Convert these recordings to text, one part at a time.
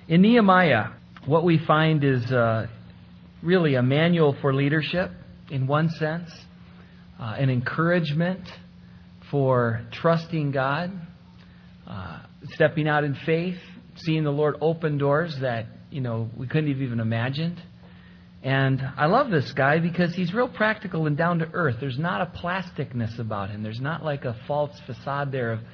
In Nehemiah, what we find is really a manual for leadership in one sense, an encouragement for trusting God, stepping out in faith, seeing the Lord open doors that, we couldn't have even imagined. And I love this guy because he's real practical and down to earth. There's not a plasticness about him. There's not like a false facade there of,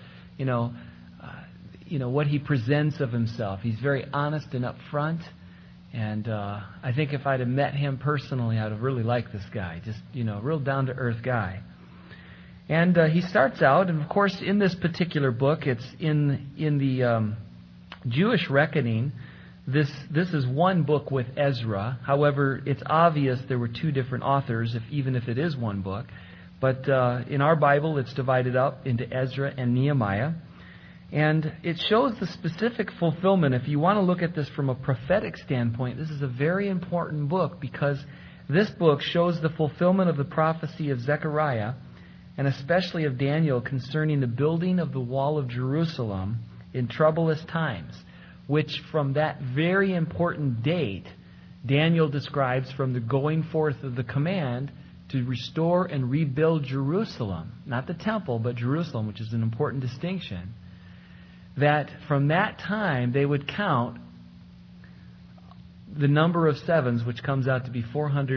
what he presents of himself. He's very honest and upfront. And I think if I'd have met him personally, I'd have really liked this guy. Just, real down to earth guy. And he starts out, and of course, in this particular book, it's in the Jewish reckoning. This is one book with Ezra. However, it's obvious there were two different authors, even if it is one book. But in our Bible, it's divided up into Ezra and Nehemiah. And it shows the specific fulfillment. If you want to look at this from a prophetic standpoint, this is a very important book because this book shows the fulfillment of the prophecy of Zechariah and especially of Daniel concerning the building of the wall of Jerusalem in troublous times, which from that very important date, Daniel describes from the going forth of the command to restore and rebuild Jerusalem, not the temple, but Jerusalem, which is an important distinction, that from that time they would count the number of sevens, which comes out to be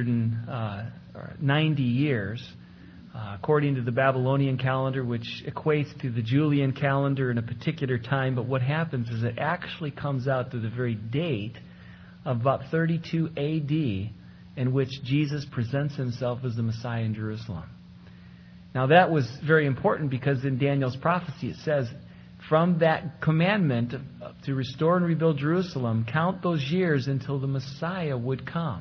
490 years, according to the Babylonian calendar, which equates to the Julian calendar in a particular time. But what happens is it actually comes out to the very date of about 32 A.D., in which Jesus presents himself as the Messiah in Jerusalem. Now that was very important because in Daniel's prophecy it says, from that commandment to restore and rebuild Jerusalem, count those years until the Messiah would come.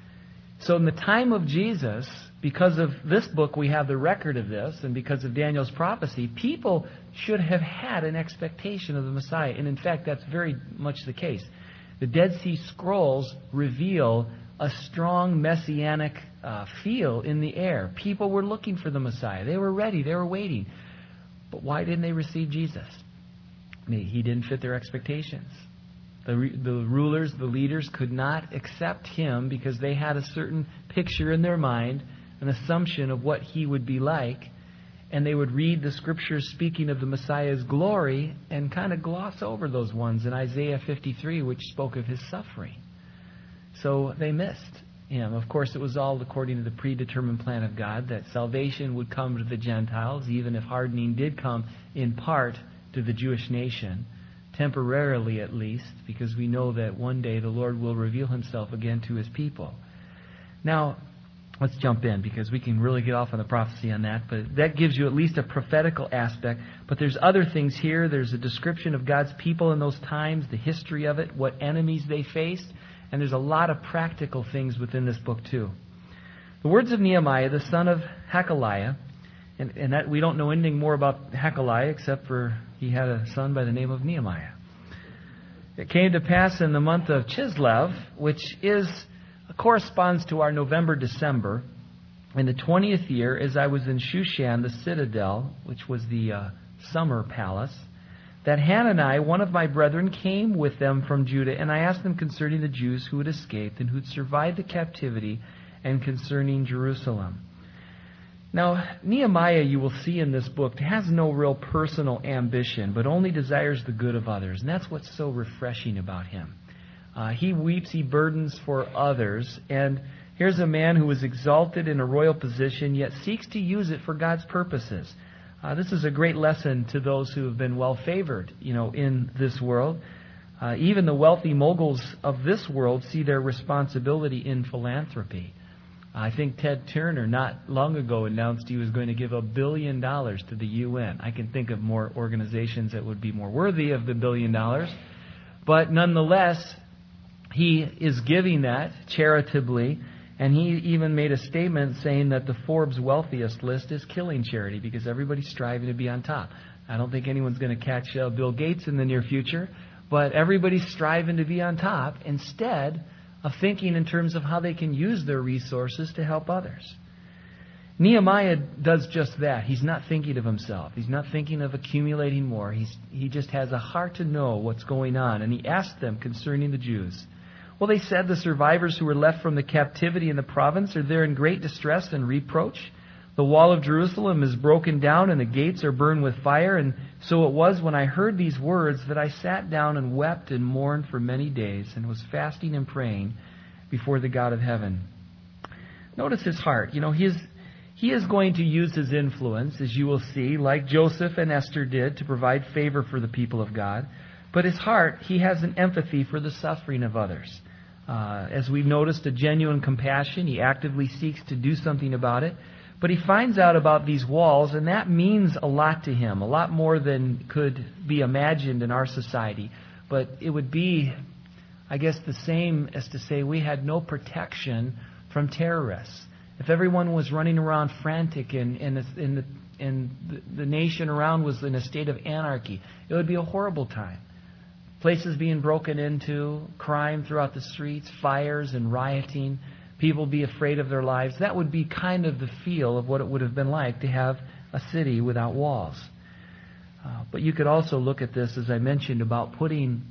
So in the time of Jesus, because of this book we have the record of this, and because of Daniel's prophecy, people should have had an expectation of the Messiah. And in fact, that's very much the case. The Dead Sea Scrolls reveal a strong messianic feel in the air. People were looking for the Messiah. They were ready. They were waiting. But why didn't they receive Jesus? He didn't fit their expectations. The rulers, the leaders could not accept him because they had a certain picture in their mind, an assumption of what he would be like, and they would read the scriptures speaking of the Messiah's glory and kind of gloss over those ones in Isaiah 53, which spoke of his suffering. So they missed him. Of course, it was all according to the predetermined plan of God that salvation would come to the Gentiles, even if hardening did come in part to the Jewish nation, temporarily at least, because we know that one day the Lord will reveal himself again to his people. Now, let's jump in because we can really get off on the prophecy on that, but that gives you at least a prophetical aspect. But there's other things here. There's a description of God's people in those times, the history of it, what enemies they faced, and there's a lot of practical things within this book too. The words of Nehemiah, the son of Hakaliah, and that we don't know anything more about Hakaliah except for he had a son by the name of Nehemiah. It came to pass in the month of Chislev, which corresponds to our November-December, in the 20th year, as I was in Shushan, the citadel, which was the summer palace, that Hanani, one of my brethren, came with them from Judah, and I asked them concerning the Jews who had escaped and who had survived the captivity, and concerning Jerusalem. Now, Nehemiah, you will see in this book, has no real personal ambition, but only desires the good of others. And that's what's so refreshing about him. He weeps, he burdens for others. And here's a man who is exalted in a royal position, yet seeks to use it for God's purposes. This is a great lesson to those who have been well favored, in this world. Even the wealthy moguls of this world see their responsibility in philanthropy. I think Ted Turner not long ago announced he was going to give $1 billion to the UN. I can think of more organizations that would be more worthy of the $1 billion. But nonetheless, he is giving that charitably. And he even made a statement saying that the Forbes wealthiest list is killing charity because everybody's striving to be on top. I don't think anyone's going to catch Bill Gates in the near future, but everybody's striving to be on top instead of thinking in terms of how they can use their resources to help others. Nehemiah does just that. He's not thinking of himself. He's not thinking of accumulating more. He just has a heart to know what's going on. And he asked them concerning the Jews. Well, they said, the survivors who were left from the captivity in the province are there in great distress and reproach. The wall of Jerusalem is broken down and the gates are burned with fire. And so it was when I heard these words that I sat down and wept and mourned for many days and was fasting and praying before the God of heaven. Notice his heart. He is going to use his influence, as you will see, like Joseph and Esther did, to provide favor for the people of God. But his heart, he has an empathy for the suffering of others. As we've noticed, a genuine compassion. He actively seeks to do something about it. But he finds out about these walls, and that means a lot to him, a lot more than could be imagined in our society. But it would be, I guess, the same as to say we had no protection from terrorists. If everyone was running around frantic and the nation around was in a state of anarchy, it would be a horrible time. Places being broken into, crime throughout the streets, fires and rioting, people be afraid of their lives. That would be kind of the feel of what it would have been like to have a city without walls. But you could also look at this, as I mentioned, about putting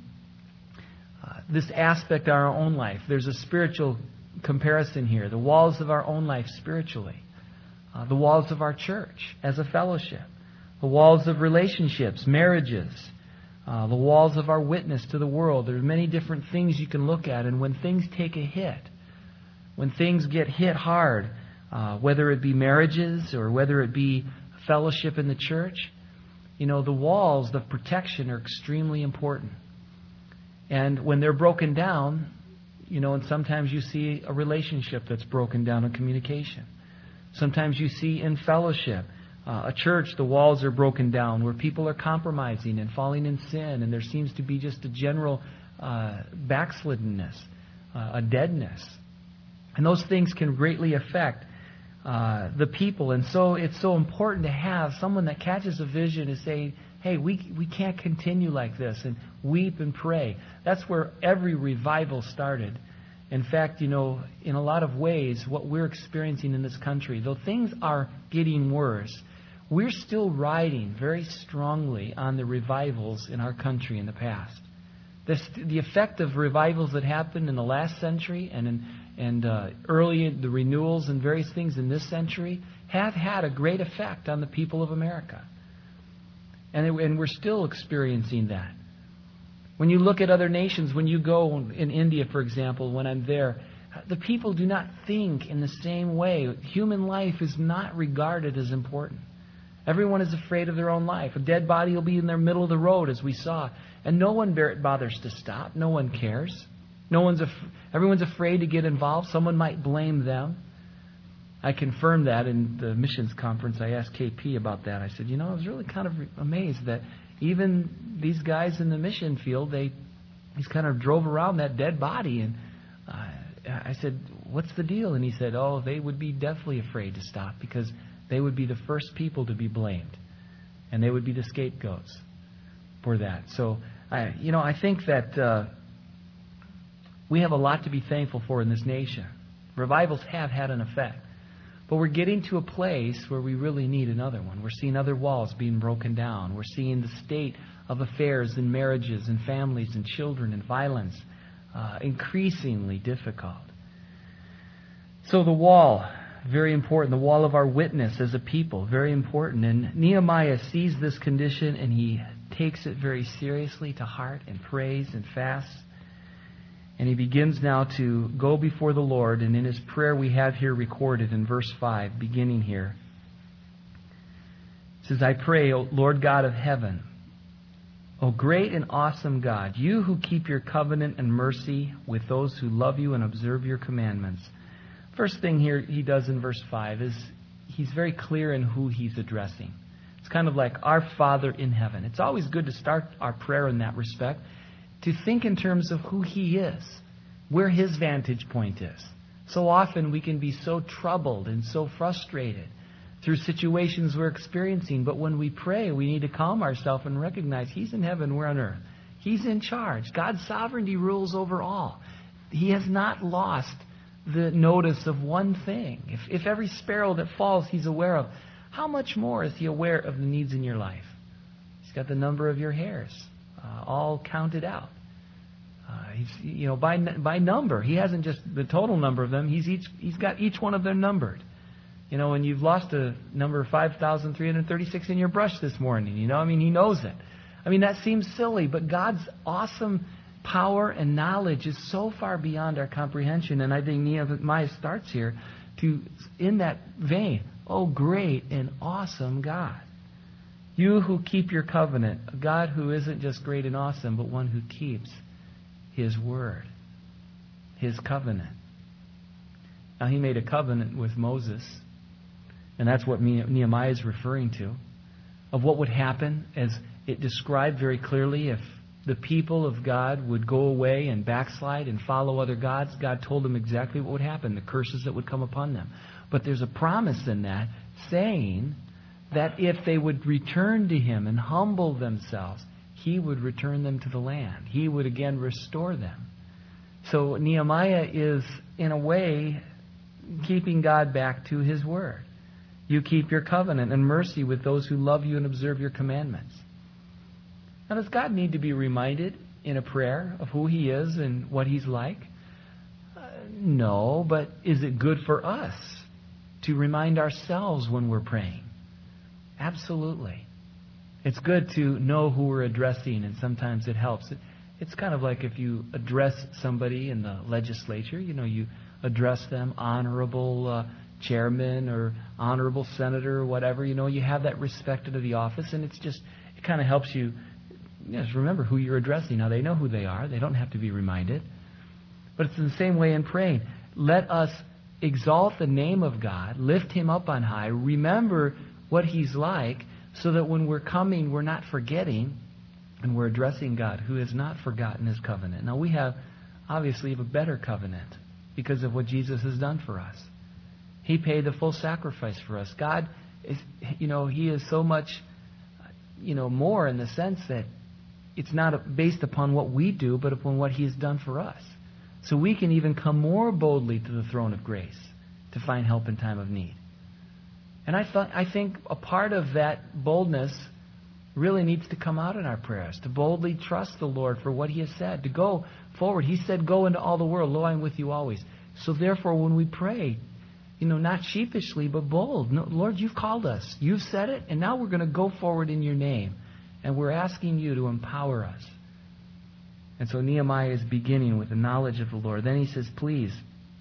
this aspect of our own life. There's a spiritual comparison here. The walls of our own life spiritually. The walls of our church as a fellowship. The walls of relationships, marriages. The walls of our witness to the world. There are many different things you can look at. And when things take a hit, when things get hit hard, whether it be marriages or whether it be fellowship in the church, the walls of protection are extremely important. And when they're broken down, and sometimes you see a relationship that's broken down in communication. Sometimes you see in fellowship, a church, the walls are broken down where people are compromising and falling in sin, and there seems to be just a general backsliddenness, a deadness. And those things can greatly affect the people. And so it's so important to have someone that catches a vision and say, hey, we can't continue like this, and weep and pray. That's where every revival started. In fact, in a lot of ways, what we're experiencing in this country, though things are getting worse, we're still riding very strongly on the revivals in our country in the past. The effect of revivals that happened in the last century and early the renewals and various things in this century have had a great effect on the people of America. And we're still experiencing that. When you look at other nations, when you go in India, for example, when I'm there, the people do not think in the same way. Human life is not regarded as important. Everyone is afraid of their own life. A dead body will be in the middle of the road, as we saw, and no one bothers to stop. No one cares. Everyone's afraid to get involved. Someone might blame them. I confirmed that in the missions conference. I asked KP about that. I said, I was really kind of amazed that even these guys in the mission field, he's kind of drove around that dead body. And I said, what's the deal? And he said, they would be deathly afraid to stop because they would be the first people to be blamed. And they would be the scapegoats for that. So, I think that we have a lot to be thankful for in this nation. Revivals have had an effect. But we're getting to a place where we really need another one. We're seeing other walls being broken down. We're seeing the state of affairs and marriages and families and children and violence increasingly difficult. So the wall, very important. The wall of our witness as a people, very important. And Nehemiah sees this condition and he takes it very seriously to heart and prays and fasts. And he begins now to go before the Lord. And in his prayer we have here recorded in verse 5, beginning here. It says, I pray, O Lord God of heaven, O great and awesome God, you who keep your covenant and mercy with those who love you and observe your commandments. First thing here he does in verse 5 is he's very clear in who he's addressing. It's kind of like our Father in heaven. It's always good to start our prayer in that respect, to think in terms of who he is, where his vantage point is. So often we can be so troubled and so frustrated through situations we're experiencing. But when we pray, we need to calm ourselves and recognize he's in heaven, we're on earth. He's in charge. God's sovereignty rules over all. He has not lost the notice of one thing, if every sparrow that falls He's aware of, how much more is He aware of the needs in your life? He's got the number of your hairs all counted out. He's, by number. He hasn't just the total number of them. He's got each one of them numbered. And you've lost a number 5,336 in your brush this morning. He knows it. That seems silly, but God's awesome power and knowledge is so far beyond our comprehension. And I think Nehemiah starts here in that vein. Oh, great and awesome God. You who keep your covenant, a God who isn't just great and awesome, but one who keeps His word, His covenant. Now, He made a covenant with Moses, and that's what Nehemiah is referring to, of what would happen, as it described very clearly. If the people of God would go away and backslide and follow other gods, God told them exactly what would happen, the curses that would come upon them. But there's a promise in that saying that if they would return to Him and humble themselves, He would return them to the land. He would again restore them. So Nehemiah is, in a way, keeping God back to His word. You keep your covenant and mercy with those who love you and observe your commandments. Now, does God need to be reminded in a prayer of who He is and what He's like? No, but is it good for us to remind ourselves when we're praying? Absolutely. It's good to know who we're addressing, and sometimes it helps. It's kind of like if you address somebody in the legislature, you address them, honorable chairman or honorable senator or whatever, you have that respect to the office, and it kind of helps you just remember who you're addressing. Now, they know who they are. They don't have to be reminded. But it's in the same way in praying. Let us exalt the name of God, lift Him up on high, remember what He's like, so that when we're coming, we're not forgetting, and we're addressing God, who has not forgotten His covenant. Now, we have a better covenant because of what Jesus has done for us. He paid the full sacrifice for us. God is, He is so much, more in the sense that it's not based upon what we do, but upon what He has done for us. So we can even come more boldly to the throne of grace to find help in time of need. And I think a part of that boldness really needs to come out in our prayers, to boldly trust the Lord for what He has said, to go forward. He said, go into all the world, lo, I am with you always. So therefore, when we pray, not sheepishly, but bold. No, Lord, You've called us. You've said it, and now we're going to go forward in Your name. And we're asking You to empower us. And so Nehemiah is beginning with the knowledge of the Lord. Then he says, please,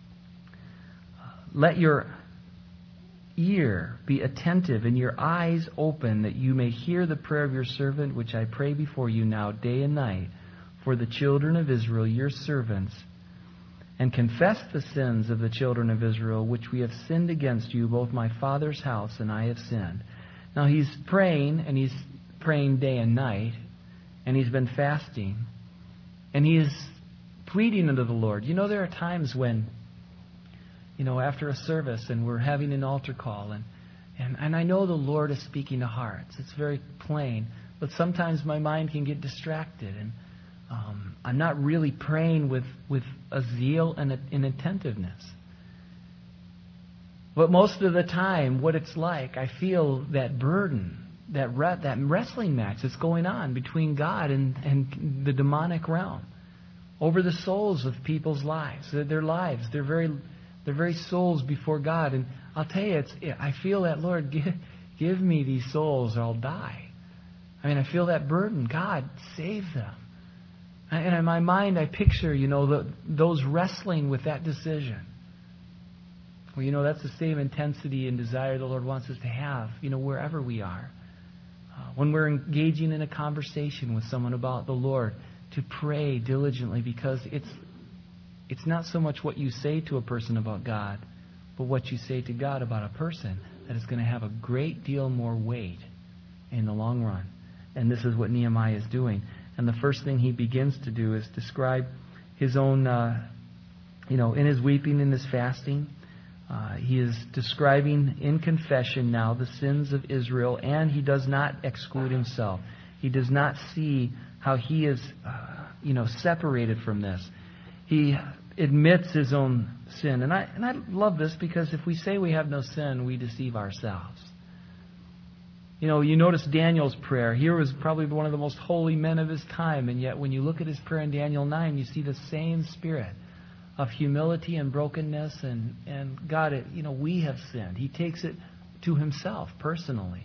let your ear be attentive and your eyes open, that you may hear the prayer of your servant, which I pray before You now day and night for the children of Israel, Your servants, and confess the sins of the children of Israel, which we have sinned against You, both my father's house and I have sinned. Now he's praying, and he's praying day and night, and he's been fasting, and he is pleading unto the Lord. There are times when, after a service and we're having an altar call, and I know the Lord is speaking to hearts. It's very plain, but sometimes my mind can get distracted, and I'm not really praying with a zeal and an attentiveness. But most of the time, what it's like, I feel that burden, that wrestling match that's going on between God and the demonic realm over the souls of people's lives. Their lives, their very souls before God. And I'll tell you, I feel that, Lord, give me these souls or I'll die. I feel that burden. God, save them. And in my mind, I picture, those wrestling with that decision. Well, that's the same intensity and desire the Lord wants us to have, wherever we are. When we're engaging in a conversation with someone about the Lord, to pray diligently, because it's not so much what you say to a person about God, but what you say to God about a person that is going to have a great deal more weight in the long run. And this is what Nehemiah is doing. And the first thing he begins to do is describe his own, in his weeping, in his fasting. He is describing in confession now the sins of Israel, and he does not exclude himself. He does not see how he is, separated from this. He admits his own sin. And I love this, because if we say we have no sin, we deceive ourselves. You know, you notice Daniel's prayer. He was probably one of the most holy men of his time, and yet when you look at his prayer in Daniel 9, you see the same spirit of humility and brokenness, and God, we have sinned. He takes it to himself personally.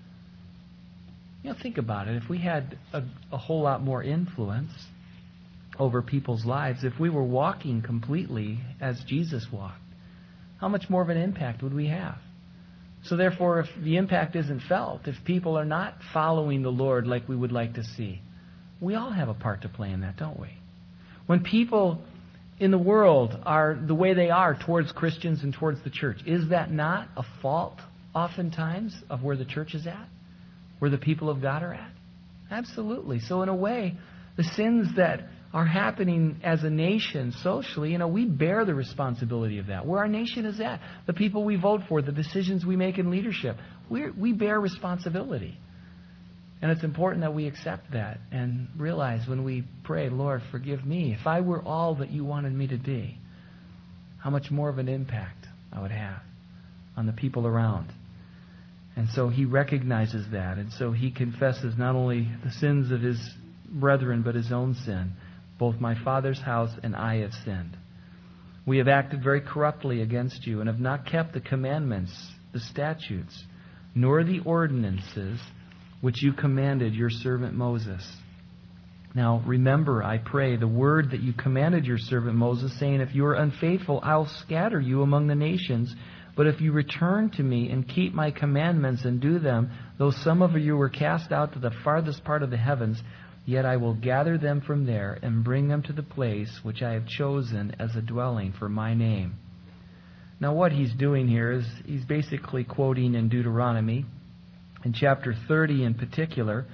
Think about it. If we had a whole lot more influence over people's lives, if we were walking completely as Jesus walked, how much more of an impact would we have? So therefore, if the impact isn't felt, if people are not following the Lord like we would like to see, we all have a part to play in that, don't we? When people in the world are the way they are towards Christians and towards the church, is that not a fault oftentimes of where the church is at? Where the people of God are at? Absolutely. So in a way, the sins that are happening as a nation socially, we bear the responsibility of that. Where our nation is at, the people we vote for, the decisions we make in leadership, we bear responsibility. And it's important that we accept that and realize when we pray, Lord, forgive me. If I were all that you wanted me to be, how much more of an impact I would have on the people around. And so he recognizes that. And so he confesses not only the sins of his brethren, but his own sin. Both my father's house and I have sinned. We have acted very corruptly against you and have not kept the commandments, the statutes, nor the ordinances which you commanded your servant Moses. Now remember, I pray, the word that you commanded your servant Moses, saying, if you are unfaithful, I'll scatter you among the nations. But if you return to me and keep my commandments and do them, though some of you were cast out to the farthest part of the heavens, yet I will gather them from there and bring them to the place which I have chosen as a dwelling for my name. Now what he's doing here is he's basically quoting in Deuteronomy. In chapter 30 in particular,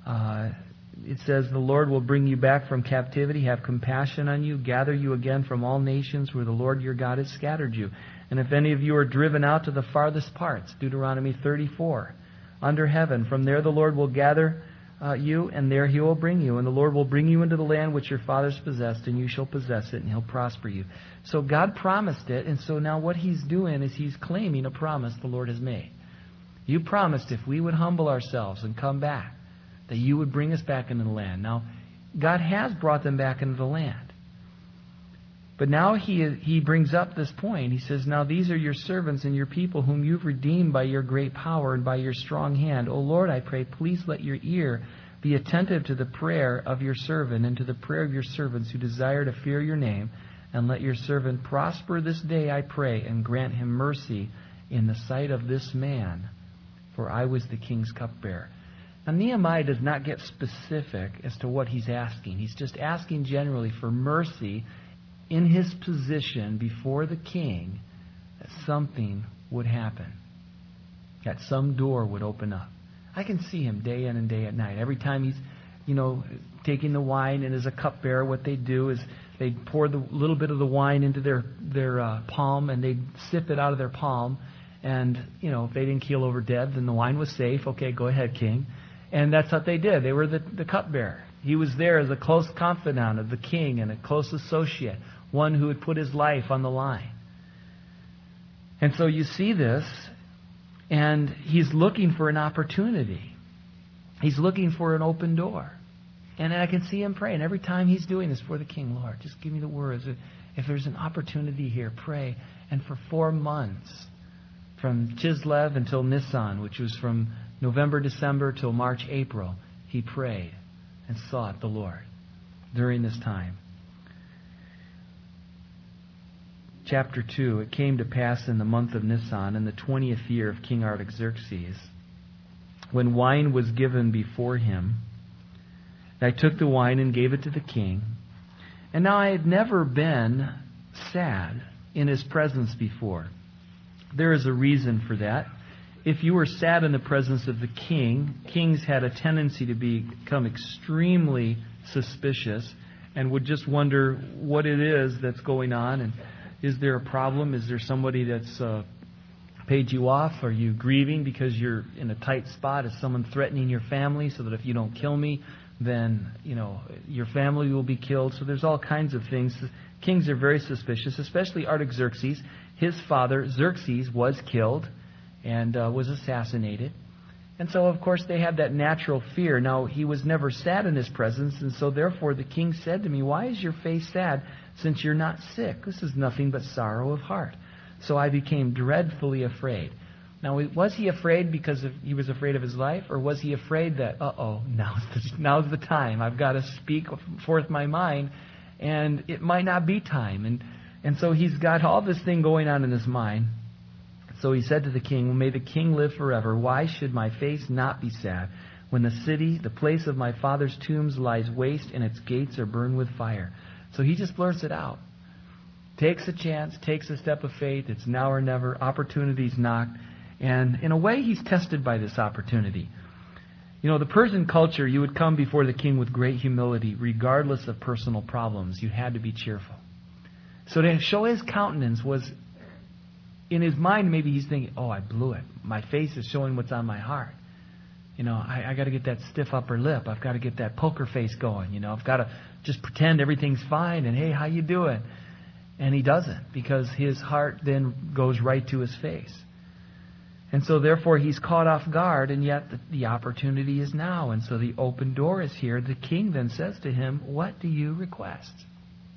it says, the Lord will bring you back from captivity, have compassion on you, gather you again from all nations where the Lord your God has scattered you. And if any of you are driven out to the farthest parts, Deuteronomy 34, under heaven, from there the Lord will gather you, and there he will bring you. And the Lord will bring you into the land which your fathers possessed, and you shall possess it, and he'll prosper you. So God promised it, and so now what he's doing is he's claiming a promise the Lord has made. You promised if we would humble ourselves and come back, that you would bring us back into the land. Now, God has brought them back into the land. But now he brings up this point. He says, now these are your servants and your people whom you've redeemed by your great power and by your strong hand. O Lord, I pray, please let your ear be attentive to the prayer of your servant and to the prayer of your servants who desire to fear your name. And let your servant prosper this day, I pray, and grant him mercy in the sight of this man. For I was the king's cupbearer. Now Nehemiah does not get specific as to what he's asking. He's just asking generally for mercy in his position before the king, that something would happen, that some door would open up. I can see him day in and day at night. Every time he's, taking the wine and as a cupbearer, what they do is they pour the little bit of the wine into their palm, and they sip it out of their palm. And, if they didn't keel over dead, then the wine was safe. Okay, go ahead, king. And that's what they did. They were the cupbearer. He was there as a close confidant of the king and a close associate, one who would put his life on the line. And so you see this, and he's looking for an opportunity. He's looking for an open door. And I can see him praying. Every time he's doing this for the king, Lord, just give me the words. If there's an opportunity here, pray. And for 4 months, from Chislev until Nisan, which was from November, December till March, April, he prayed and sought the Lord during this time. Chapter 2, it came to pass in the month of Nisan, in the 20th year of King Artaxerxes, when wine was given before him, I took the wine and gave it to the king. And now I had never been sad in his presence before. There is a reason for that. If you were sad in the presence of the king, kings had a tendency to become extremely suspicious and would just wonder what it is that's going on. And is there a problem? Is there somebody that's paid you off? Are you grieving because you're in a tight spot? Is someone threatening your family so that if you don't kill me, then, your family will be killed. So there's all kinds of things. Kings are very suspicious, especially Artaxerxes. His father, Xerxes, was killed and was assassinated. And so, of course, they had that natural fear. Now, he was never sad in his presence, and so therefore the king said to me, "Why is your face sad, since you're not sick? This is nothing but sorrow of heart." So I became dreadfully afraid. Now, was he afraid because he was afraid of his life, or was he afraid that, now's the time. I've got to speak forth my mind, and it might not be time. And so he's got all this thing going on in his mind. So he said to the king, "Well, may the king live forever. Why should my face not be sad when the city, the place of my father's tombs, lies waste and its gates are burned with fire?" So he just blurts it out. Takes a chance, takes a step of faith. It's now or never. Opportunity's knocked. And in a way, he's tested by this opportunity. The Persian culture, you would come before the king with great humility, regardless of personal problems. You had to be cheerful. So to show his countenance was, in his mind, maybe he's thinking, "Oh, I blew it. My face is showing what's on my heart. I got to get that stiff upper lip. I've got to get that poker face going. I've got to just pretend everything's fine and, hey, how you doing?" And he doesn't, because his heart then goes right to his face. And so therefore he's caught off guard, and yet the opportunity is now. And so the open door is here. The king then says to him, "What do you request?"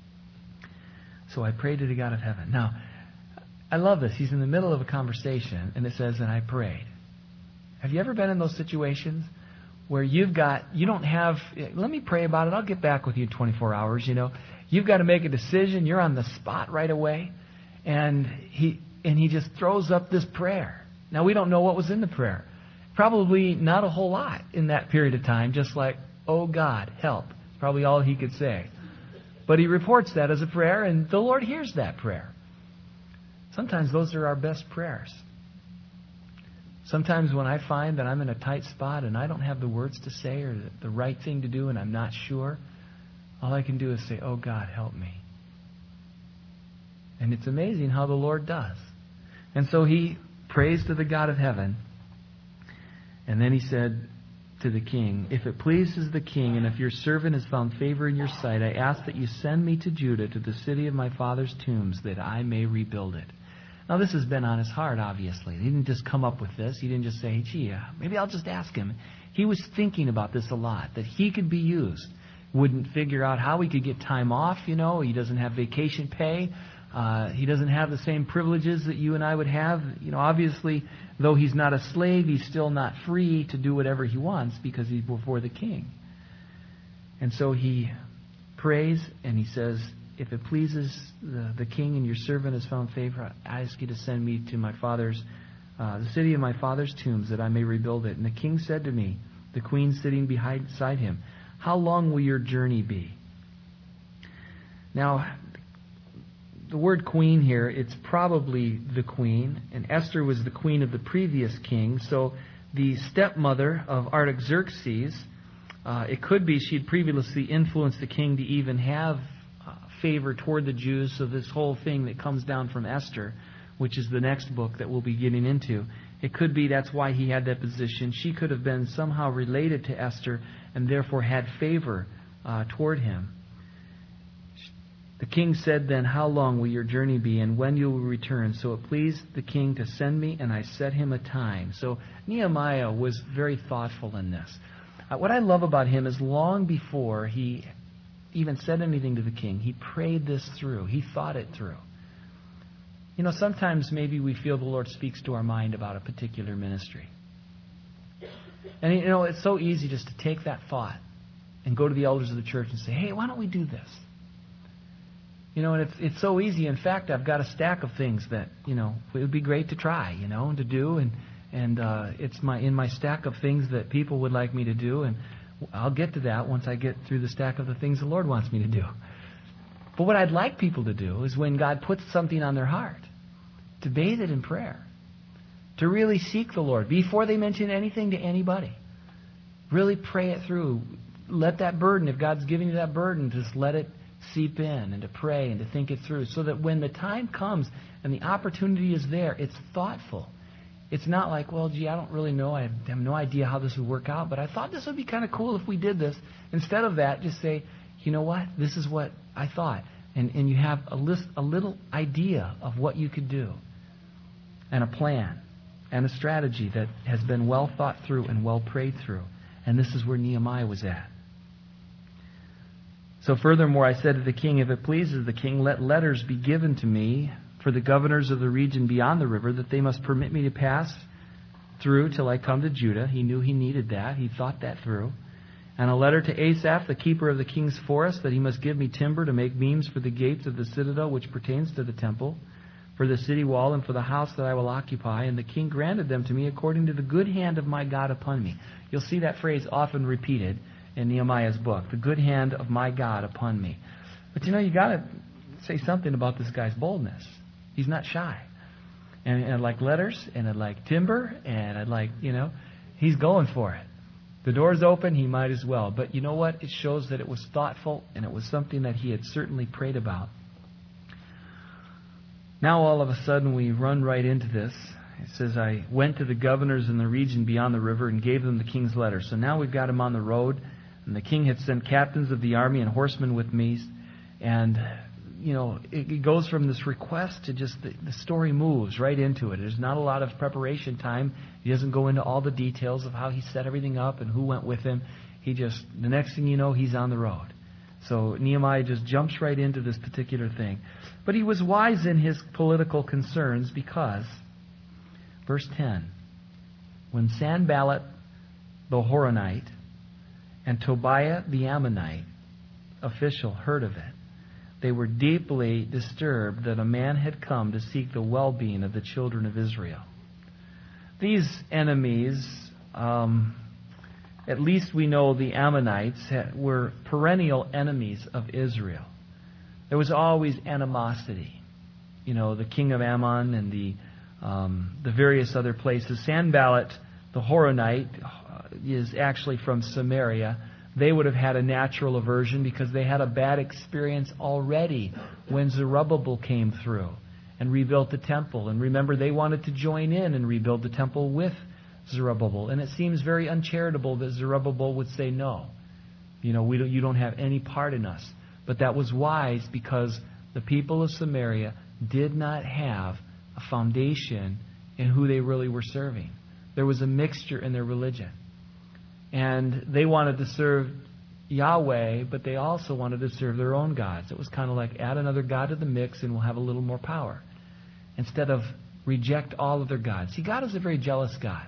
So I prayed to the God of heaven. Now, I love this. He's in the middle of a conversation, and it says, "And I prayed." Have you ever been in those situations where you don't have, "Let me pray about it. I'll get back with you in 24 hours, You've got to make a decision. You're on the spot right away. And he just throws up this prayer. Now, we don't know what was in the prayer. Probably not a whole lot in that period of time, just like, "Oh God, help." It's probably all he could say. But he reports that as a prayer, and the Lord hears that prayer. Sometimes those are our best prayers. Sometimes when I find that I'm in a tight spot and I don't have the words to say or the right thing to do and I'm not sure, all I can do is say, "Oh God, help me." And it's amazing how the Lord does. And so he prays to the God of heaven. And then he said to the king, "If it pleases the king, and if your servant has found favor in your sight, I ask that you send me to Judah, to the city of my father's tombs, that I may rebuild it." Now, this has been on his heart, obviously. He didn't just come up with this. He didn't just say, "Gee, maybe I'll just ask him." He was thinking about this a lot, that he could be used. Wouldn't figure out how he could get time off, He doesn't have vacation pay. He doesn't have the same privileges that you and I would have. Obviously, though he's not a slave, he's still not free to do whatever he wants because he's before the king. And so he prays and he says, "If it pleases the king and your servant has found favor, I ask you to send me to my father's, the city of my father's tombs, that I may rebuild it." And the king said to me, the queen sitting beside him, "How long will your journey be?" Now, the word queen here, it's probably the queen, and Esther was the queen of the previous king. So the stepmother of Artaxerxes, it could be she'd previously influenced the king to even have favor toward the Jews. So this whole thing that comes down from Esther, which is the next book that we'll be getting into, it could be that's why he had that position. She could have been somehow related to Esther and therefore had favor toward him. The king said then, "How long will your journey be, and when you will return?" So it pleased the king to send me, and I set him a time. So Nehemiah was very thoughtful in this. What I love about him is long before he even said anything to the king, he prayed this through. He thought it through. Sometimes maybe we feel the Lord speaks to our mind about a particular ministry. And it's so easy just to take that thought and go to the elders of the church and say, "Hey, why don't we do this?" And it's so easy. In fact, I've got a stack of things that, it would be great to try, and to do. And it's in my stack of things that people would like me to do. And I'll get to that once I get through the stack of the things the Lord wants me to do. But what I'd like people to do is when God puts something on their heart, to bathe it in prayer. To really seek the Lord before they mention anything to anybody. Really pray it through. Let that burden, if God's giving you that burden, just let it seep in, and to pray and to think it through, so that when the time comes and the opportunity is there, it's thoughtful. It's not like, well, gee, I don't really know. I have no idea how this would work out, but I thought this would be kind of cool if we did this. Instead of that, just say, you know what? This is what I thought. And you have a little idea of what you could do, and a plan, and a strategy that has been well thought through and well prayed through. And this is where Nehemiah was at. So furthermore, I said to the king, if it pleases the king, let letters be given to me for the governors of the region beyond the river, that they must permit me to pass through till I come to Judah. He knew he needed that. He thought that through. And a letter to Asaph, the keeper of the king's forest, that he must give me timber to make beams for the gates of the citadel which pertains to the temple, for the city wall, and for the house that I will occupy. And the king granted them to me according to the good hand of my God upon me. You'll see that phrase often repeated in Nehemiah's book, the good hand of my God upon me. But you got to say something about this guy's boldness. He's not shy. And I'd like letters, and I'd like timber, and I'd like, he's going for it. The door's open, he might as well. But you know what? It shows that it was thoughtful, and it was something that he had certainly prayed about. Now all of a sudden we run right into this. It says, I went to the governors in the region beyond the river and gave them the king's letter. So now we've got him on the road, and the king had sent captains of the army and horsemen with me. And, it goes from this request to just the story moves right into it. There's not a lot of preparation time. He doesn't go into all the details of how he set everything up and who went with him. The next thing you know, he's on the road. So Nehemiah just jumps right into this particular thing. But he was wise in his political concerns because, verse 10, when Sanballat the Horonite and Tobiah the Ammonite official heard of it, they were deeply disturbed that a man had come to seek the well-being of the children of Israel. These enemies, at least we know the Ammonites were perennial enemies of Israel. There was always animosity. The king of Ammon and the various other places. Sanballat the Horonite is actually from Samaria. They would have had a natural aversion because they had a bad experience already when Zerubbabel came through and rebuilt the temple. And remember, they wanted to join in and rebuild the temple with Zerubbabel. And it seems very uncharitable that Zerubbabel would say no. You don't have any part in us. But that was wise because the people of Samaria did not have a foundation in who they really were serving. There was a mixture in their religion. And they wanted to serve Yahweh, but they also wanted to serve their own gods. It was kind of like add another god to the mix and we'll have a little more power. Instead of reject all of their gods. See, God is a very jealous God.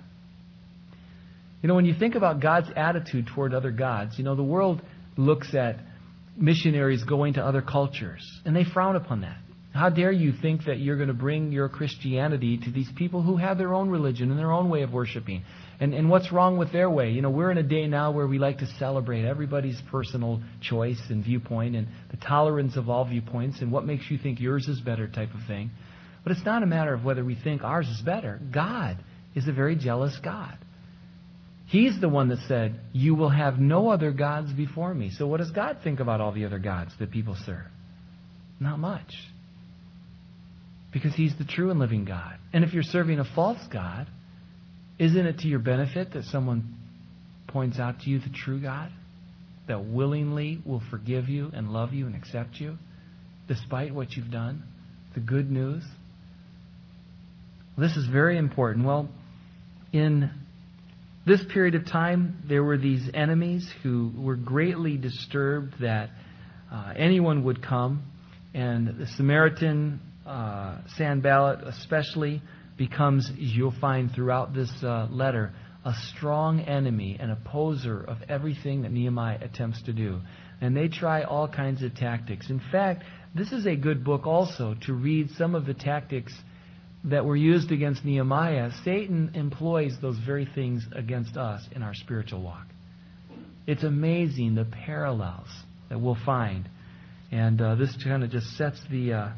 When you think about God's attitude toward other gods, the world looks at missionaries going to other cultures, and they frown upon that. How dare you think that you're going to bring your Christianity to these people who have their own religion and their own way of worshiping? And what's wrong with their way? We're in a day now where we like to celebrate everybody's personal choice and viewpoint and the tolerance of all viewpoints and what makes you think yours is better type of thing. But it's not a matter of whether we think ours is better. God is a very jealous God. He's the one that said, you will have no other gods before me. So what does God think about all the other gods that people serve? Not much. Because He's the true and living God. And if you're serving a false God, isn't it to your benefit that someone points out to you the true God that willingly will forgive you and love you and accept you despite what you've done? The good news. This is very important. Well, in this period of time, there were these enemies who were greatly disturbed that anyone would come. And the Samaritan, Sanballat especially, becomes, as you'll find throughout this letter, a strong enemy, an opposer of everything that Nehemiah attempts to do. And they try all kinds of tactics. In fact, this is a good book also to read some of the tactics that were used against Nehemiah. Satan employs those very things against us in our spiritual walk. It's amazing the parallels that we'll find. And this kind of just sets the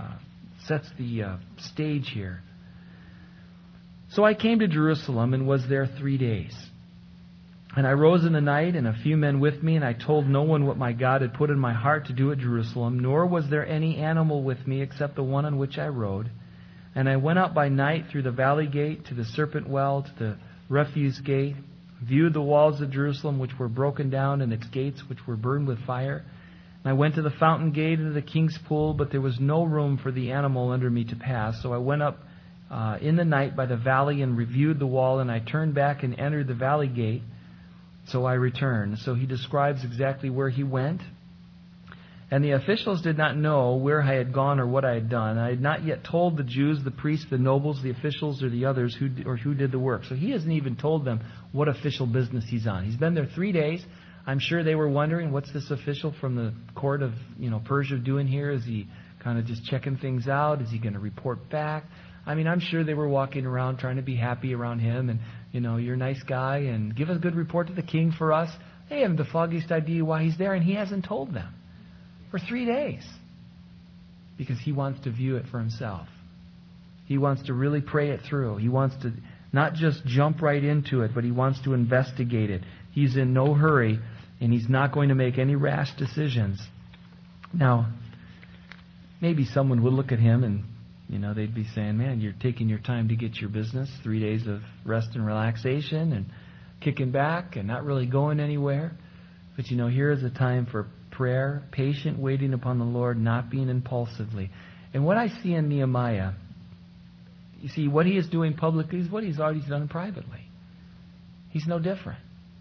stage here. So I came to Jerusalem and was there 3 days. And I rose in the night, and a few men with me, and I told no one what my God had put in my heart to do at Jerusalem, nor was there any animal with me except the one on which I rode. And I went out by night through the valley gate to the serpent well, to the refuse gate, viewed the walls of Jerusalem, which were broken down, and its gates, which were burned with fire. And I went to the fountain gate and to the king's pool, but there was no room for the animal under me to pass. So I went up in the night by the valley and reviewed the wall, and I turned back and entered the valley gate. So I returned. So he describes exactly where he went. And the officials did not know where I had gone or what I had done. I had not yet told the Jews, the priests, the nobles, the officials, or the others who did the work. So he hasn't even told them what official business he's on. He's been there 3 days. I'm sure they were wondering, what's this official from the court of Persia doing here? Is he kind of just checking things out? Is he going to report back? I mean, I'm sure they were walking around trying to be happy around him. And, you're a nice guy and give a good report to the king for us. They haven't the foggiest idea why he's there, and he hasn't told them. For 3 days. Because he wants to view it for himself. He wants to really pray it through. He wants to not just jump right into it, but he wants to investigate it. He's in no hurry, and he's not going to make any rash decisions. Now, maybe someone would look at him and, they'd be saying, man, you're taking your time to get your business. 3 days of rest and relaxation and kicking back and not really going anywhere. But, here is a time for prayer, patient waiting upon the Lord, not being impulsively. And what I see in Nehemiah, you see, what he is doing publicly is what he's already done privately. He's no different.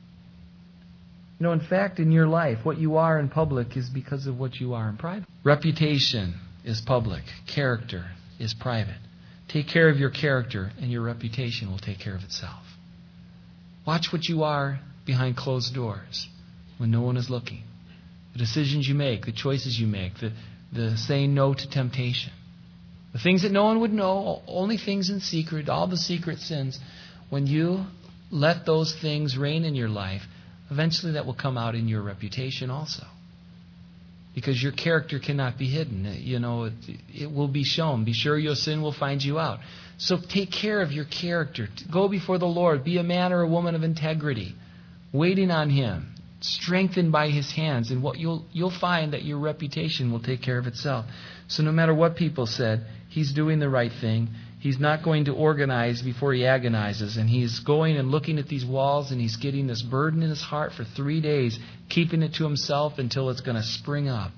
In fact, in your life, what you are in public is because of what you are in private. Reputation is public. Character is private. Take care of your character, and your reputation will take care of itself. Watch what you are behind closed doors when no one is looking. The decisions you make, the choices you make, the saying no to temptation. The things that no one would know, only things in secret, all the secret sins. When you let those things reign in your life, eventually that will come out in your reputation also. Because your character cannot be hidden. It will be shown. Be sure your sin will find you out. So take care of your character. Go before the Lord. Be a man or a woman of integrity, waiting on Him, strengthened by His hands, and what you'll find that your reputation will take care of itself. So no matter what people said, he's doing the right thing. He's not going to organize before he agonizes, and he's going and looking at these walls, and he's getting this burden in his heart for 3 days, keeping it to himself until it's going to spring up.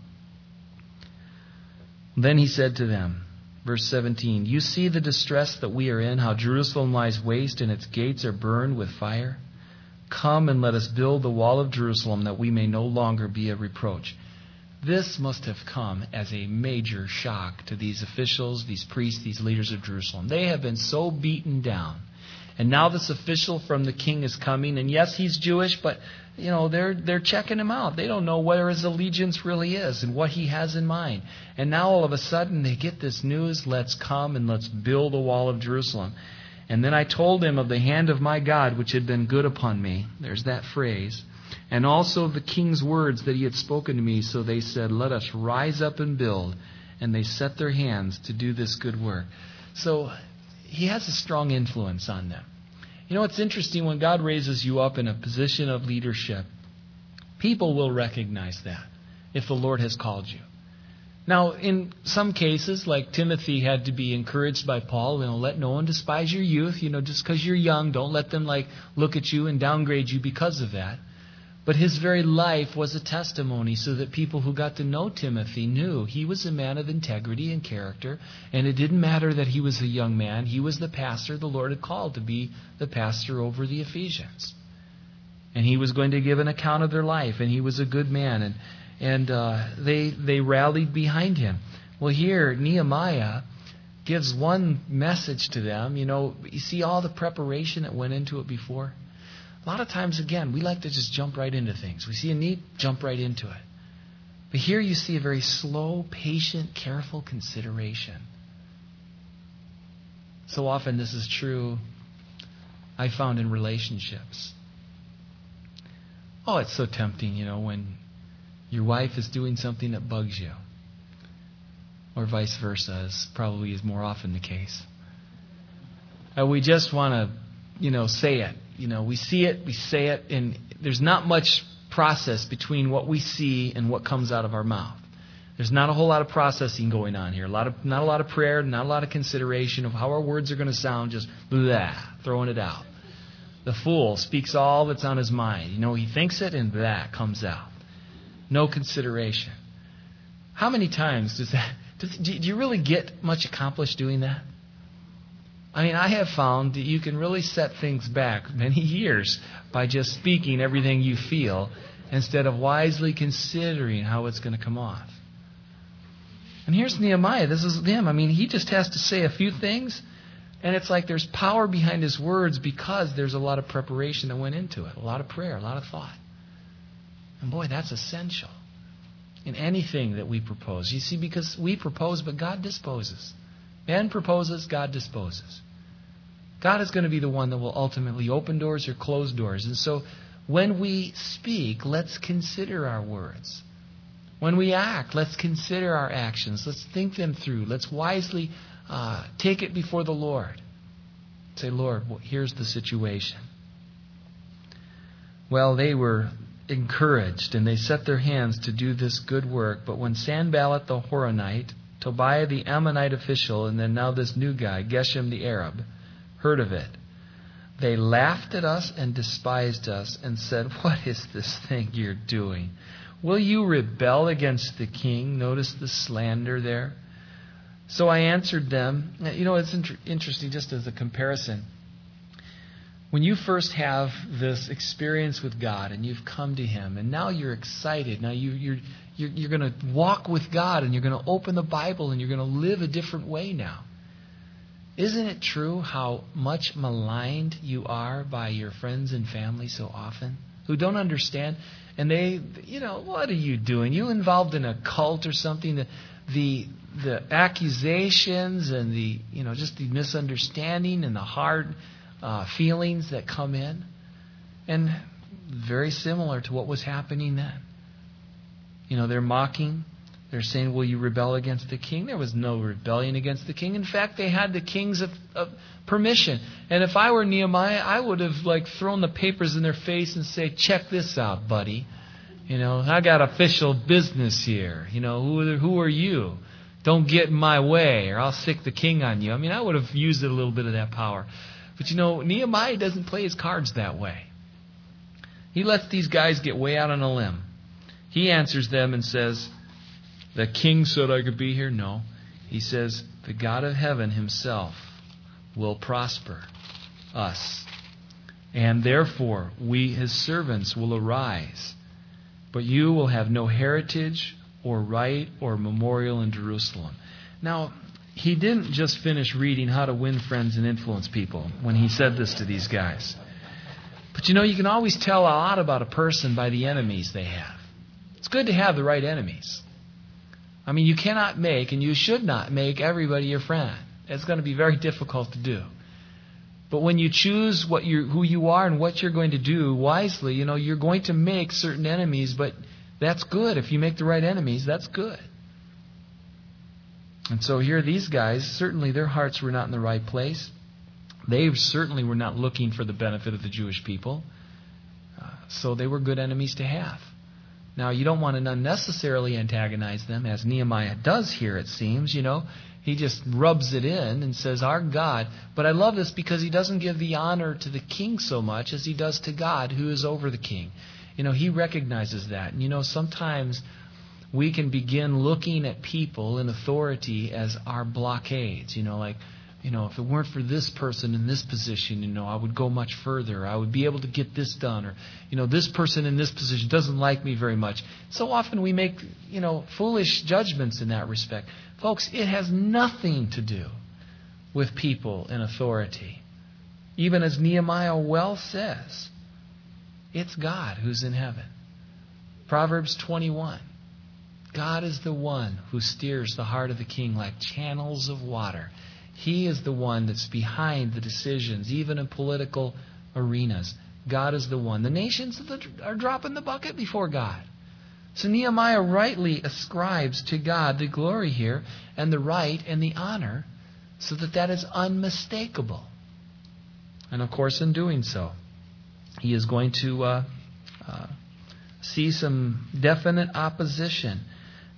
Then he said to them, verse 17, "You see the distress that we are in, how Jerusalem lies waste and its gates are burned with fire? Come and let us build the wall of Jerusalem that we may no longer be a reproach." This must have come as a major shock to these officials, these priests, these leaders of Jerusalem. They have been so beaten down. And now this official from the king is coming. And yes, he's Jewish, but they're checking him out. They don't know where his allegiance really is and what he has in mind. And now all of a sudden they get this news, let's come and let's build a wall of Jerusalem. And then I told him of the hand of my God, which had been good upon me. There's that phrase. And also of the king's words that he had spoken to me. So they said, "Let us rise up and build." And they set their hands to do this good work. So he has a strong influence on them. It's interesting when God raises you up in a position of leadership, people will recognize that if the Lord has called you. Now, in some cases, like Timothy had to be encouraged by Paul, let no one despise your youth. Just because you're young, don't let them look at you and downgrade you because of that. But his very life was a testimony so that people who got to know Timothy knew he was a man of integrity and character. And it didn't matter that he was a young man. He was the pastor the Lord had called to be the pastor over the Ephesians. And he was going to give an account of their life. And he was a good man. And they rallied behind him. Well, here, Nehemiah gives one message to them. You see all the preparation that went into it before? A lot of times, again, we like to just jump right into things. We see a need, jump right into it. But here you see a very slow, patient, careful consideration. So often this is true, I found, in relationships. Oh, it's so tempting, when your wife is doing something that bugs you. Or vice versa, is more often the case. We just want to, say it. We see it, we say it, and there's not much process between what we see and what comes out of our mouth. There's not a whole lot of processing going on here. Not a lot of prayer, not a lot of consideration of how our words are going to sound, just blah, throwing it out. The fool speaks all that's on his mind. He thinks it and that comes out. No consideration. How many times do you really get much accomplished doing that? I have found that you can really set things back many years by just speaking everything you feel instead of wisely considering how it's going to come off. And here's Nehemiah. This is him. He just has to say a few things, and it's like there's power behind his words because there's a lot of preparation that went into it, a lot of prayer, a lot of thought. And boy, that's essential in anything that we propose. You see, because we propose, but God disposes. Man proposes, God disposes. God is going to be the one that will ultimately open doors or close doors. And so when we speak, let's consider our words. When we act, let's consider our actions. Let's think them through. Let's wisely take it before the Lord. Say, Lord, here's the situation. Well, they were encouraged, and they set their hands to do this good work. But when Sanballat the Horonite, Tobiah the Ammonite official, and then now this new guy, Geshem the Arab, heard of it, they laughed at us and despised us and said, what is this thing you're doing? Will you rebel against the king? Notice the slander there. So I answered them. It's interesting just as a comparison. When you first have this experience with God and you've come to Him and now you're excited, now you're going to walk with God and you're going to open the Bible and you're going to live a different way now. Isn't it true how much maligned you are by your friends and family so often who don't understand? And they, what are you doing? You involved in a cult or something? The accusations and the just the misunderstanding and the hard feelings that come in, and very similar to what was happening then. They're mocking. They're saying, will you rebel against the king? There was no rebellion against the king. In fact, they had the king's permission. And if I were Nehemiah, I would have thrown the papers in their face and say, check this out, buddy. I got official business here. Who are you? Don't get in my way or I'll sick the king on you. I would have used a little bit of that power. But Nehemiah doesn't play his cards that way. He lets these guys get way out on a limb. He answers them and says, the king said I could be here? No. He says, the God of heaven Himself will prosper us. And therefore, we His servants will arise. But you will have no heritage or right or memorial in Jerusalem. Now, he didn't just finish reading How to Win Friends and Influence People when he said this to these guys. But you can always tell a lot about a person by the enemies they have. It's good to have the right enemies. You cannot make, and you should not make, everybody your friend. It's going to be very difficult to do. But when you choose who you are and what you're going to do wisely, you're going to make certain enemies, but that's good. If you make the right enemies, that's good. And so here these guys, certainly their hearts were not in the right place. They certainly were not looking for the benefit of the Jewish people. So they were good enemies to have. Now, you don't want to unnecessarily antagonize them, as Nehemiah does here, it seems. He just rubs it in and says, our God. But I love this because he doesn't give the honor to the king so much as he does to God, who is over the king. He recognizes that. And sometimes we can begin looking at people in authority as our blockades. If it weren't for this person in this position, I would go much further. I would be able to get this done. Or, this person in this position doesn't like me very much. So often we make, foolish judgments in that respect. Folks, it has nothing to do with people in authority. Even as Nehemiah well says, it's God who's in heaven. Proverbs 21. God is the one who steers the heart of the king like channels of water. He is the one that's behind the decisions, even in political arenas. God is the one. The nations are dropping the bucket before God. So Nehemiah rightly ascribes to God the glory here and the right and the honor so that is unmistakable. And of course, in doing so, he is going to see some definite opposition.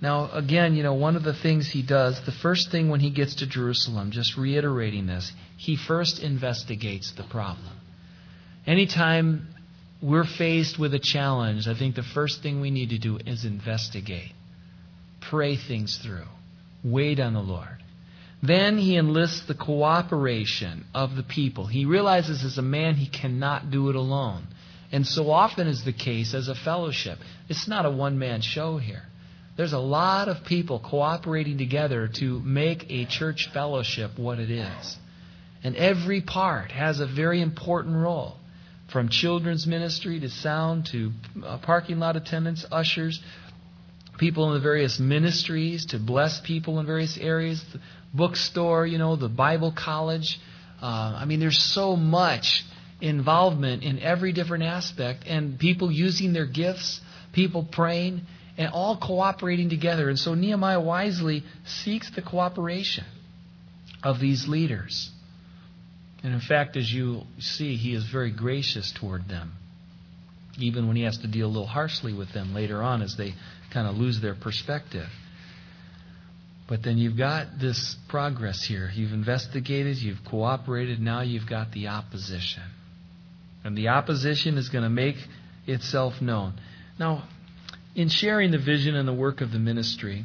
Now, again, one of the things he does, the first thing when he gets to Jerusalem, just reiterating this, he first investigates the problem. Anytime we're faced with a challenge, I think the first thing we need to do is investigate. Pray things through. Wait on the Lord. Then he enlists the cooperation of the people. He realizes as a man he cannot do it alone. And so often is the case as a fellowship. It's not a one-man show here. There's a lot of people cooperating together to make a church fellowship what it is. And every part has a very important role. From children's ministry to sound to parking lot attendants, ushers, people in the various ministries to bless people in various areas, the bookstore, the Bible college. There's so much involvement in every different aspect, and people using their gifts, people praying, and all cooperating together. And so Nehemiah wisely seeks the cooperation of these leaders. And in fact, as you see, he is very gracious toward them, even when he has to deal a little harshly with them later on as they kind of lose their perspective. But then you've got this progress here. You've investigated, you've cooperated, now you've got the opposition. And the opposition is going to make itself known. Now, in sharing the vision and the work of the ministry,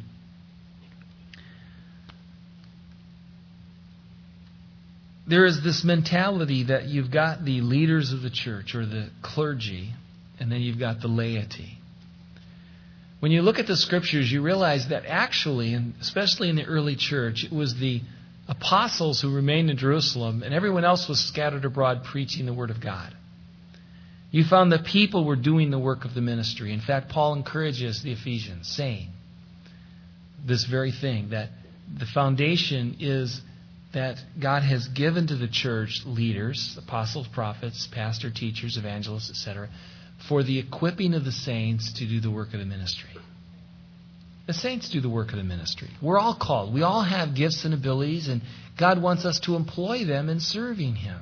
there is this mentality that you've got the leaders of the church or the clergy, and then you've got the laity. When you look at the Scriptures, you realize that actually, and especially in the early church, it was the apostles who remained in Jerusalem, and everyone else was scattered abroad preaching the Word of God. You found that people were doing the work of the ministry. In fact, Paul encourages the Ephesians, saying this very thing, that the foundation is that God has given to the church leaders, apostles, prophets, pastor, teachers, evangelists, etc., for the equipping of the saints to do the work of the ministry. The saints do the work of the ministry. We're all called. We all have gifts and abilities, and God wants us to employ them in serving Him.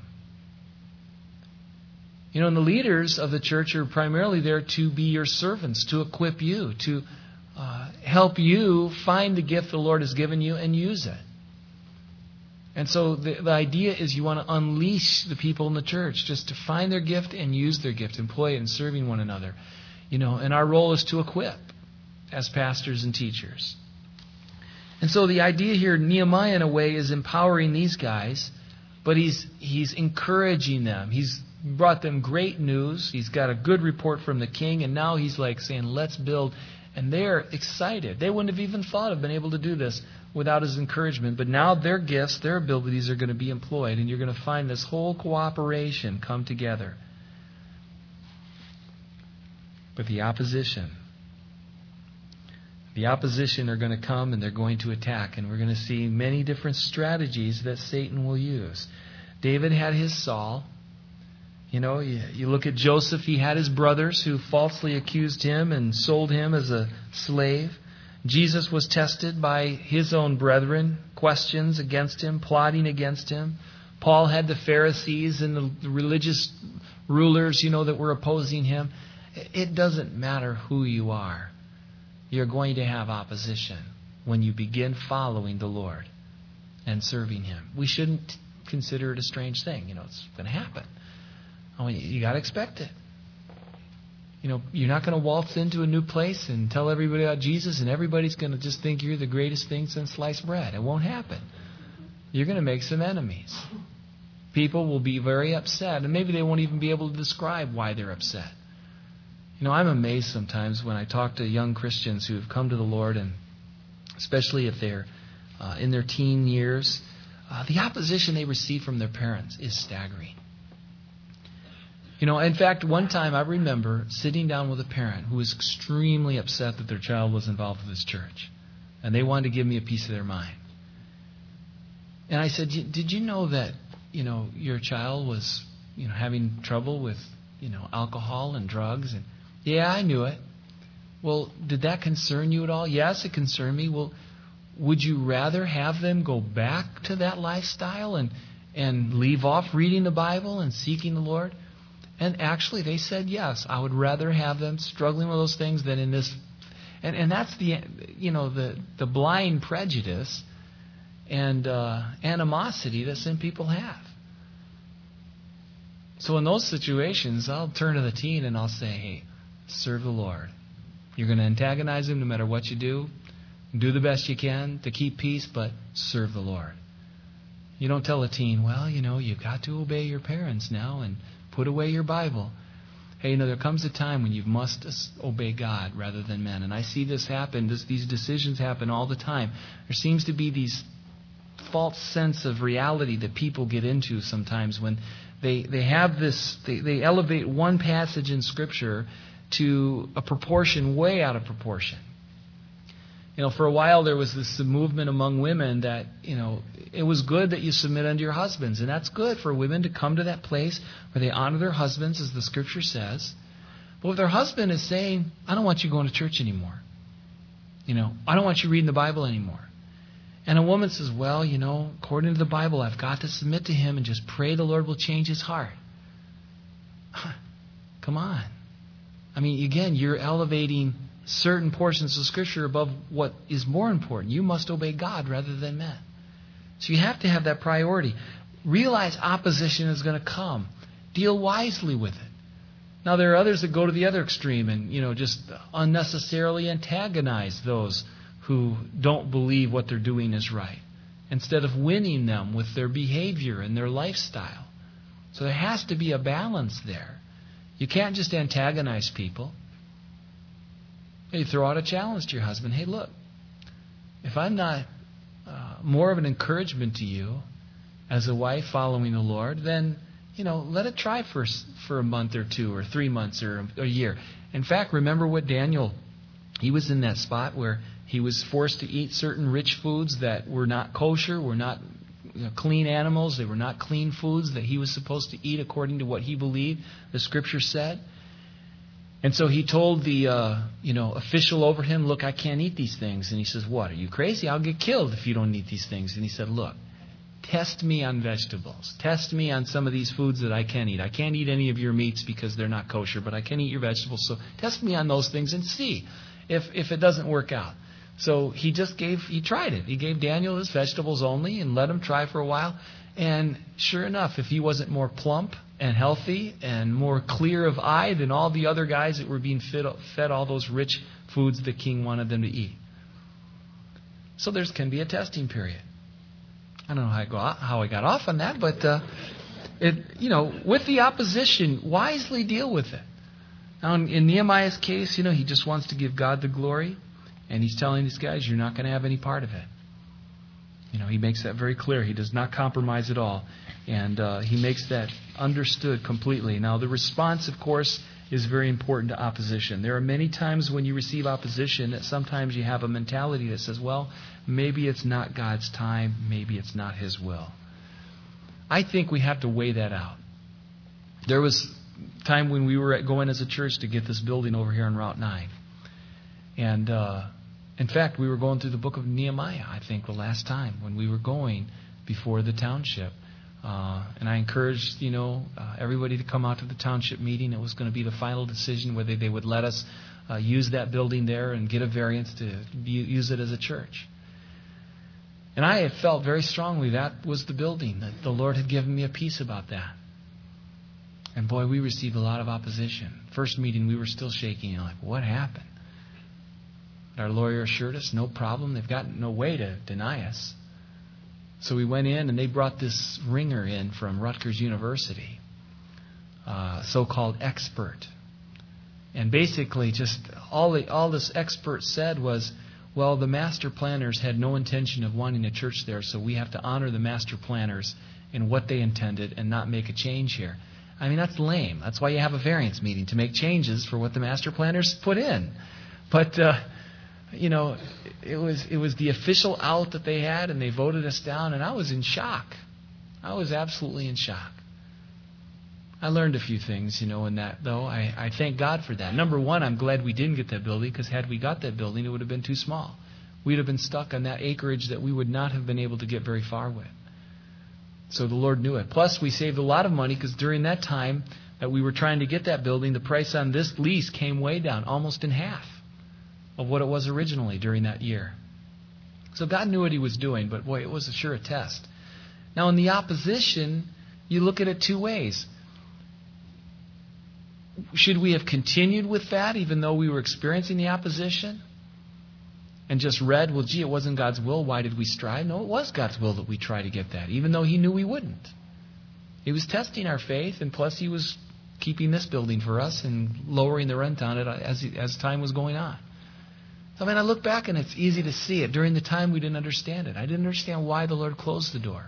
And the leaders of the church are primarily there to be your servants, to equip you, to help you find the gift the Lord has given you and use it. And so the idea is you want to unleash the people in the church just to find their gift and use their gift, employ it in serving one another. And our role is to equip as pastors and teachers. And so the idea here, Nehemiah in a way is empowering these guys, but he's encouraging them. He's brought them great news. He's got a good report from the king, and now he's like saying, let's build. And they're excited. They wouldn't have even thought of being able to do this without his encouragement. But now their gifts, their abilities are going to be employed, and you're going to find this whole cooperation come together. But the opposition are going to come and they're going to attack. And we're going to see many different strategies that Satan will use. David had his Saul. You look at Joseph, he had his brothers who falsely accused him and sold him as a slave. Jesus was tested by his own brethren, questions against him, plotting against him. Paul had the Pharisees and the religious rulers, that were opposing him. It doesn't matter who you are. You're going to have opposition when you begin following the Lord and serving Him. We shouldn't consider it a strange thing. It's going to happen. You got to expect it. You're not going to waltz into a new place and tell everybody about Jesus and everybody's going to just think you're the greatest thing since sliced bread. It won't happen. You're going to make some enemies. People will be very upset, and maybe they won't even be able to describe why they're upset. I'm amazed sometimes when I talk to young Christians who have come to the Lord, and especially if they're in their teen years, the opposition they receive from their parents is staggering. In fact, one time I remember sitting down with a parent who was extremely upset that their child was involved with this church. And they wanted to give me a piece of their mind. And I said, did you know that, your child was, having trouble with, alcohol and drugs? And yeah, I knew it. Well, did that concern you at all? Yes, it concerned me. Well, would you rather have them go back to that lifestyle and leave off reading the Bible and seeking the Lord? And actually, they said yes. I would rather have them struggling with those things than in this. And that's the blind prejudice and animosity that some people have. So in those situations, I'll turn to the teen and I'll say, hey, serve the Lord. You're going to antagonize him no matter what you do. Do the best you can to keep peace, but serve the Lord. You don't tell a teen, well, you've got to obey your parents now and put away your Bible. Hey, there comes a time when you must obey God rather than men. And I see this happen. These decisions happen all the time. There seems to be these false sense of reality that people get into sometimes when they have this, they elevate one passage in Scripture to a proportion way out of proportion. For a while there was this movement among women that, it was good that you submit unto your husbands. And that's good for women to come to that place where they honor their husbands, as the Scripture says. But if their husband is saying, I don't want you going to church anymore. I don't want you reading the Bible anymore. And a woman says, well, according to the Bible, I've got to submit to him and just pray the Lord will change his heart. Come on. Again, you're elevating certain portions of Scripture above what is more important. You must obey God rather than men. So you have to have that priority. Realize opposition is going to come. Deal wisely with it. Now there are others that go to the other extreme and, just unnecessarily antagonize those who don't believe what they're doing is right, instead of winning them with their behavior and their lifestyle. So there has to be a balance there. You can't just antagonize people. You throw out a challenge to your husband. Hey, look, if I'm not more of an encouragement to you as a wife following the Lord, then, let it try for a month or 2 or 3 months or a year. In fact, remember what Daniel, he was in that spot where he was forced to eat certain rich foods that were not kosher, were not clean animals. They were not clean foods that he was supposed to eat according to what he believed the Scripture said. And so he told the official over him, look, I can't eat these things. And he says, what, are you crazy? I'll get killed if you don't eat these things. And he said, look, test me on vegetables. Test me on some of these foods that I can eat. I can't eat any of your meats because they're not kosher, but I can eat your vegetables. So test me on those things and see if it doesn't work out. So he tried it. He gave Daniel his vegetables only and let him try for a while. And sure enough, if he wasn't more plump and healthy and more clear of eye than all the other guys that were being fed all those rich foods the king wanted them to eat. So there can be a testing period. I don't know how I got off on that, but with the opposition, wisely deal with it. Now in Nehemiah's case, he just wants to give God the glory, and he's telling these guys, you're not going to have any part of it. He makes that very clear. He does not compromise at all. And he makes that understood completely. Now, the response, of course, is very important to opposition. There are many times when you receive opposition that sometimes you have a mentality that says, well, maybe it's not God's time. Maybe it's not His will. I think we have to weigh that out. There was a time when we were going as a church to get this building over here on Route 9. And in fact, we were going through the book of Nehemiah, I think, the last time when we were going before the township. And I encouraged, everybody to come out to the township meeting. It was going to be the final decision whether they would let us use that building there and get a variance to use it as a church. And I had felt very strongly that was the building, that the Lord had given me a peace about that. And boy, we received a lot of opposition. First meeting, we were still shaking. Like, what happened? Our lawyer assured us, no problem. They've got no way to deny us. So we went in, and they brought this ringer in from Rutgers University, so-called expert. And basically, just all this expert said was, well, the master planners had no intention of wanting a church there, so we have to honor the master planners in what they intended and not make a change here. I mean, that's lame. That's why you have a variance meeting, to make changes for what the master planners put in. But it was the official out that they had, and they voted us down, and I was in shock. I was absolutely in shock. I learned a few things, in that, though. I thank God for that. Number one, I'm glad we didn't get that building, because had we got that building, it would have been too small. We'd have been stuck on that acreage that we would not have been able to get very far with. So the Lord knew it. Plus, we saved a lot of money, because during that time that we were trying to get that building, the price on this lease came way down, almost in half. of what it was originally during that year. So God knew what He was doing, but boy, it was sure a test. Now in the opposition, you look at it two ways. Should we have continued with that even though we were experiencing the opposition? And just read, well, gee, it wasn't God's will. Why did we strive? No, it was God's will that we try to get that, even though He knew we wouldn't. He was testing our faith, and plus He was keeping this building for us and lowering the rent on it as time was going on. So, I look back and it's easy to see it. During the time we didn't understand it. I didn't understand why the Lord closed the door.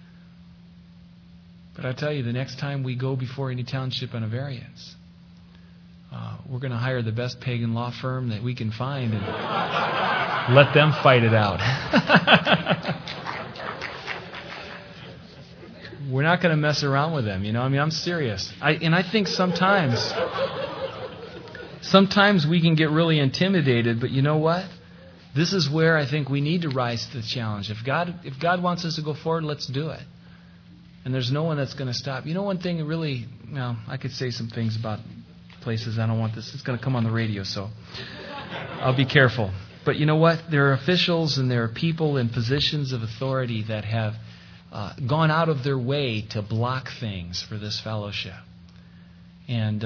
But I tell you, the next time we go before any township on a variance, we're going to hire the best pagan law firm that we can find and let them fight it out. We're not going to mess around with them, I'm serious. I think sometimes we can get really intimidated, but you know what? This is where I think we need to rise to the challenge. If God wants us to go forward, let's do it. And there's no one that's going to stop. One thing that really, I could say some things about places. I don't want this. It's going to come on the radio, so I'll be careful. But you know what? There are officials and there are people in positions of authority that have gone out of their way to block things for this fellowship. And,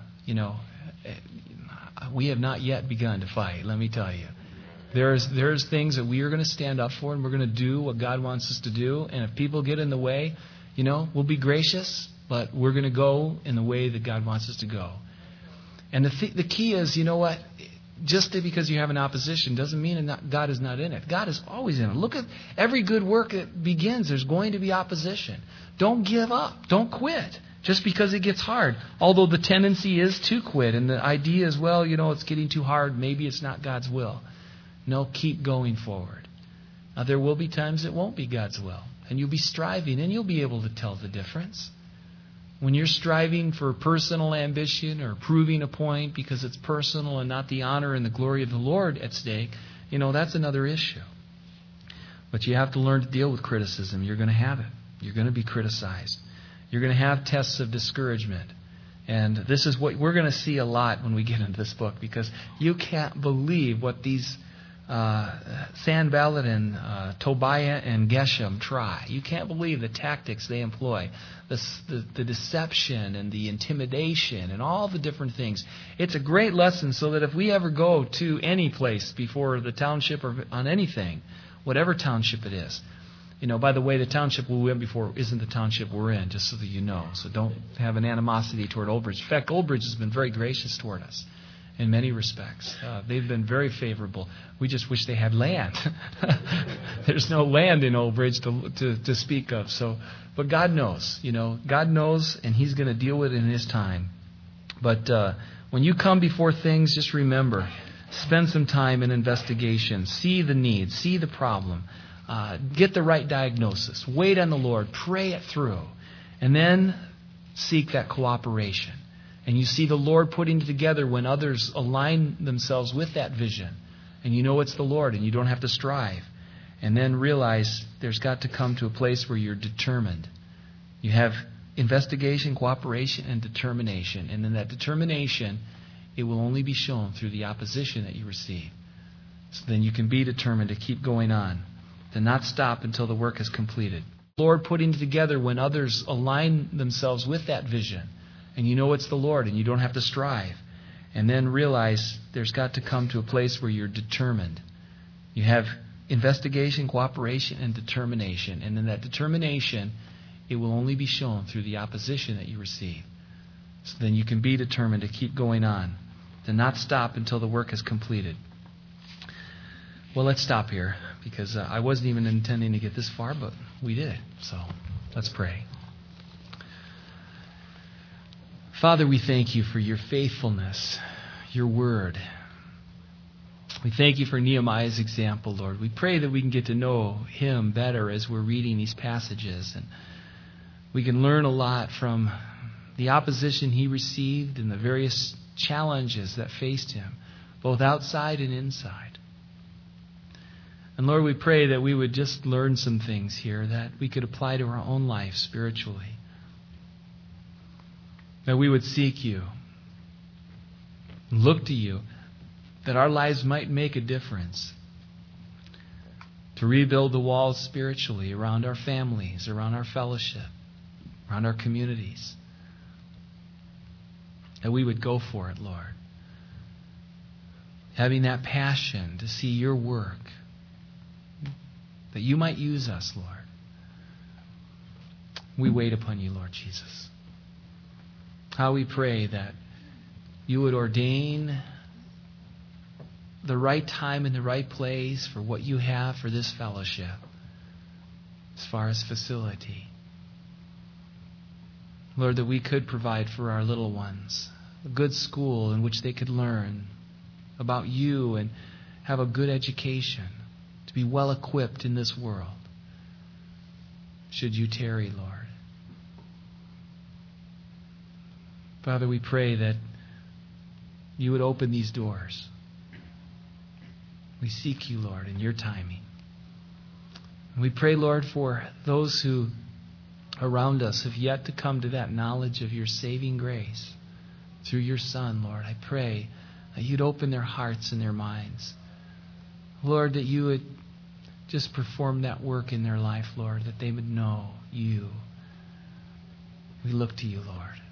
we have not yet begun to fight, let me tell you. There's things that we are going to stand up for, and we're going to do what God wants us to do. And if people get in the way, we'll be gracious, but we're going to go in the way that God wants us to go. And the key is, just because you have an opposition doesn't mean that God is not in it. God is always in it. Look at every good work that begins. There's going to be opposition. Don't give up. Don't quit just because it gets hard. Although the tendency is to quit. And the idea is, it's getting too hard. Maybe it's not God's will. No, keep going forward. Now, there will be times it won't be God's will. And you'll be striving, and you'll be able to tell the difference. When you're striving for personal ambition or proving a point because it's personal and not the honor and the glory of the Lord at stake, that's another issue. But you have to learn to deal with criticism. You're going to have it. You're going to be criticized. You're going to have tests of discouragement. And this is what we're going to see a lot when we get into this book, because you can't believe what these Sanballat and Tobiah and Geshem try. You can't believe the tactics they employ, the deception and the intimidation and all the different things. It's a great lesson so that if we ever go to any place before the township or on anything, whatever township it is, by the way, the township we went before isn't the township we're in, just so that you know. So don't have an animosity toward Old Bridge. In fact, Old Bridge has been very gracious toward us in many respects. They've been very favorable. We just wish they had land. There's no land in Old Bridge to speak of. But God knows. God knows, and He's going to deal with it in His time. But when you come before things, just remember, spend some time in investigation. See the need. See the problem. Get the right diagnosis. Wait on the Lord. Pray it through. And then seek that cooperation. And you see the Lord putting it together when others align themselves with that vision. And it's the Lord, and you don't have to strive. And then realize there's got to come to a place where you're determined. You have investigation, cooperation, and determination. And in that determination, it will only be shown through the opposition that you receive. So then you can be determined to keep going on, to not stop until the work is completed. The Lord putting it together when others align themselves with that vision. And it's the Lord, and you don't have to strive. And then realize there's got to come to a place where you're determined. You have investigation, cooperation, and determination. And in that determination, it will only be shown through the opposition that you receive. So then you can be determined to keep going on, to not stop until the work is completed. Well, let's stop here, because I wasn't even intending to get this far, but we did. So let's pray. Father, we thank You for Your faithfulness, Your word. We thank You for Nehemiah's example, Lord. We pray that we can get to know him better as we're reading these passages. And we can learn a lot from the opposition he received and the various challenges that faced him, both outside and inside. And Lord, we pray that we would just learn some things here that we could apply to our own life spiritually. That we would seek You, look to You, that our lives might make a difference, to rebuild the walls spiritually around our families, around our fellowship, around our communities, that we would go for it, Lord. Having that passion to see your work, that you might use us, Lord. We wait upon you, Lord Jesus. How we pray that you would ordain the right time and the right place for what you have for this fellowship as far as facility. Lord, that we could provide for our little ones a good school in which they could learn about you and have a good education, to be well equipped in this world, should you tarry, Lord. Father, we pray that you would open these doors. We seek you, Lord, in your timing. And we pray, Lord, for those who around us have yet to come to that knowledge of your saving grace through your Son, Lord. I pray that you'd open their hearts and their minds. Lord, that you would just perform that work in their life, Lord, that they would know you. We look to you, Lord.